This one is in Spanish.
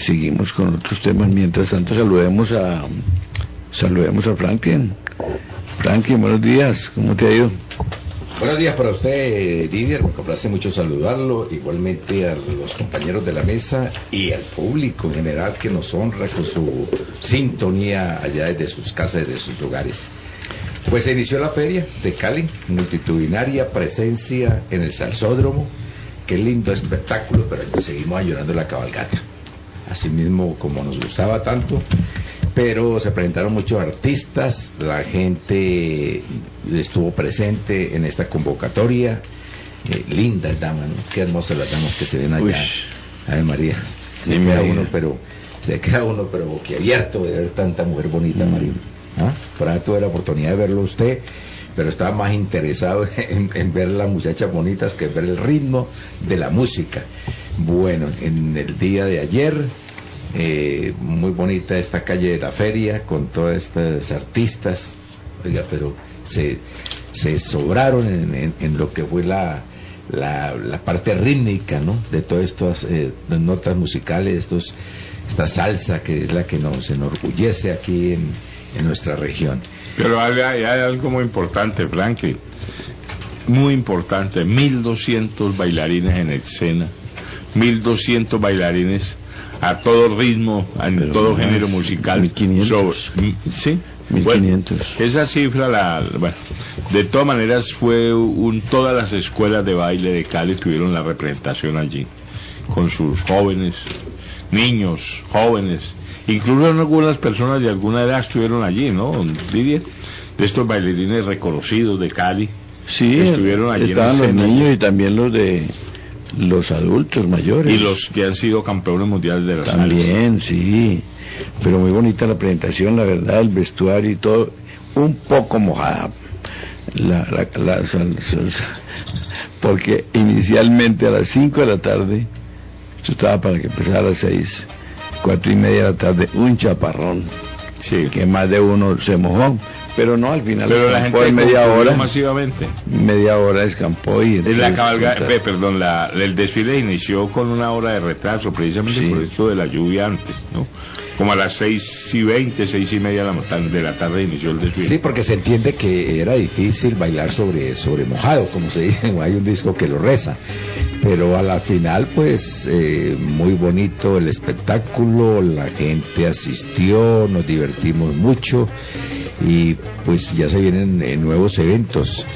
seguimos con otros temas. Mientras tanto, saludemos a Franklin. Franklin, buenos días, ¿cómo te ha ido? Buenos días para usted, Didier, me complace mucho saludarlo, igualmente a los compañeros de la mesa y al público en general que nos honra con su sintonía allá desde sus casas, desde sus hogares. Pues se inició la feria de Cali, multitudinaria presencia en el Salsódromo, qué lindo espectáculo, pero seguimos ayudando la cabalgata, así mismo como nos gustaba tanto. Pero se presentaron muchos artistas, la gente estuvo presente en esta convocatoria, lindas damas, ¿no? Qué hermosas las damas que se ven allá. Ave María, se queda uno pero boquiabierto de ver tanta mujer bonita, María. ¿Ah? Por ahí tuve la oportunidad de verlo usted, pero estaba más interesado en ver las muchachas bonitas que ver el ritmo de la música. Bueno, en el día de ayer, muy bonita esta calle de la feria con todas estas artistas, oiga, pero se sobraron en lo que fue la parte rítmica, ¿no? De todas estas notas musicales, esta salsa que es la que nos enorgullece aquí en nuestra región. Pero hay algo muy importante, Franklin, muy importante: 1.200 bailarines en escena, 1.200 bailarines a todo ritmo, en todo género musical. 1.500. ¿Sí? 1.500. Bueno, esa cifra, bueno, de todas maneras fue todas las escuelas de baile de Cali tuvieron la representación allí, con sus jóvenes, niños, jóvenes, incluso algunas personas de alguna edad estuvieron allí, ¿no, Didier? De estos bailarines reconocidos de Cali. Sí, estuvieron allí. Estaban los niños y también los adultos mayores. Y los que han sido campeones mundiales de la salsa. También, sí. Pero muy bonita la presentación, la verdad, el vestuario y todo. Un poco mojada la salsa, porque inicialmente a las 5 de la tarde, esto estaba para que empezara a las 6, 4:30 de la tarde, un chaparrón. Sí. Que más de uno se mojó. Pero no, al final escampó en media hora. Masivamente. Media hora escampó y... La cabalgata, el desfile inició con una hora de retraso, precisamente por esto de la lluvia antes, ¿no? Como a las 6:20, 6:30 de la tarde inició el desfile. Sí, porque se entiende que era difícil bailar sobre mojado, como se dice, hay un disco que lo reza. Pero a la final, pues, muy bonito el espectáculo, la gente asistió, nos divertimos mucho y pues ya se vienen nuevos eventos.